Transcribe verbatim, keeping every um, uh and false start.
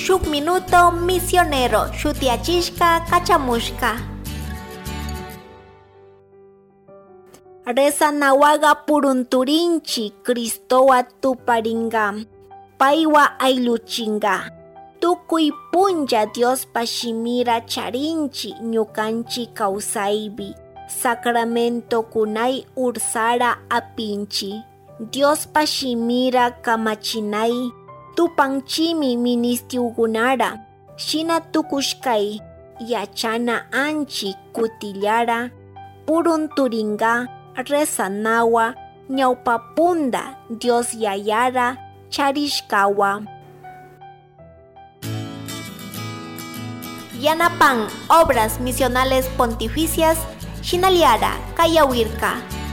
shuk minuto misionero shutiachishka kachamushka. Rezanawaga purunturinchi Cristowa tuparinga, paiwa ailuchinga. Tukuy punja Dios pashimira charinchi ñukanchi kausaibi. Sacramento kunay ursara apinchi. Dios pashimira kamachinay. Tupanchimi ministiugunara. Shina tukushkai. Yachana anchi kutillara. Purunturinga. Rezanawa. Ñaupapunda. Dios yayara. Charishkawa. Yanapan, Obras Misionales Pontificias, Shinaliara, Kayawirka.